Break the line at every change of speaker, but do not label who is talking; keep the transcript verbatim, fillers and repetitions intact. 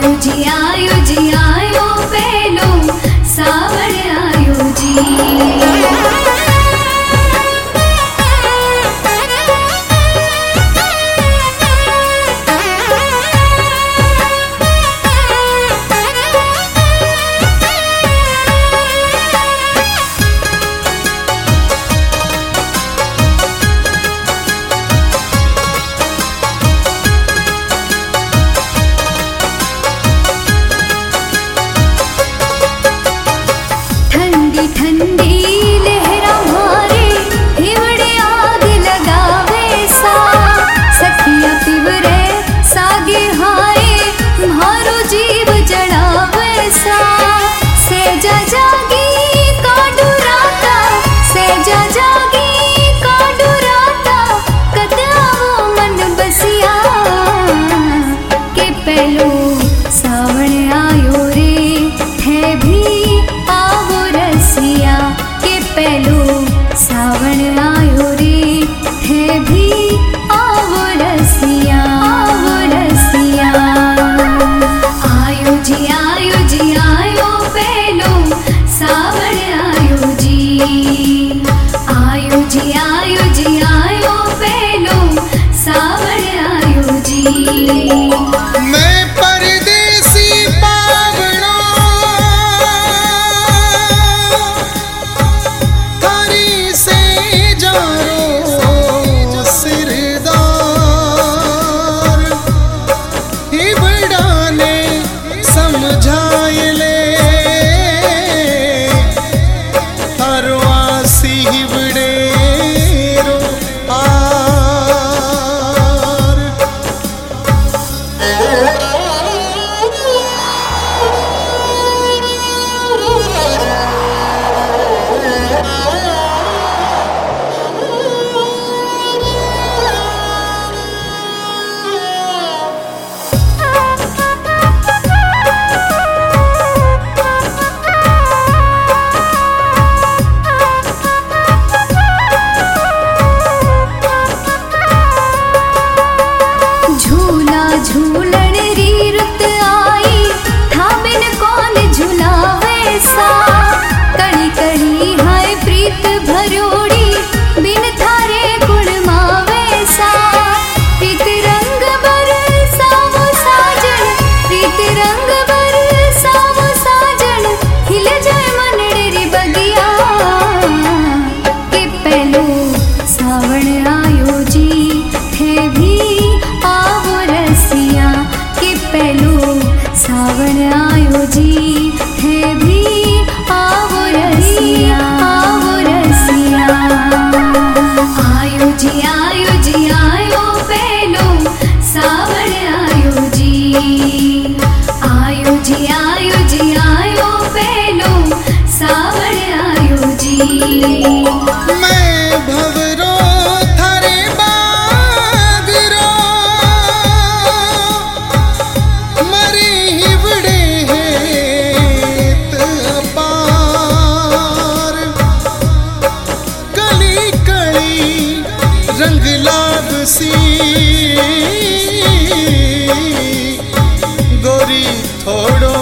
आयो जी आयो जी आयो पहलो सावण आयो जी। ठंडी लहरा मारे हिवड़े आग लगावे सा सखिया पिवरे सागे हाय मारो जीव जड़ावे सा सेजा जागी काडू राता सेजा जागी काडू राता कदआवो मन बसिया के पहलो सावण आयो रे है भी के पहलो सावण आयो रे है भी आवो रसिया आवो रसिया। आयो जी आयो जी आयो पहलो सावण आयो जी। आयो जी आयो जी आयो पहलो सावण आयो जी।
मैं परदेसी पावना समझाए ले हरवासी हिवड़े रो आर।
झूलन री रुत आई था बिन कौन झुलावे सा कड़ी कड़ी हाय प्रीत भरोड़ी बिन थारे गुण मावे सा प्रीत रंग बर सावो साजन प्रीत रंग बर सावो साजन हिल जाए मनड़े री बगिया के पहलो सावण आयो जी है भी आवो रसिया के पहलो सावण आयो जी है भी आवो रसिया आवो रसिया। आयो जी आयो जी आयो पहलो सावण आयो जी। आयो जी आयो जी आयो पहलो सावण आयो जी।
मैं भवरो थारे बागरो मरे हिवड़े हेत अपार कली कली रंग लाबसी गोरी थोड़ो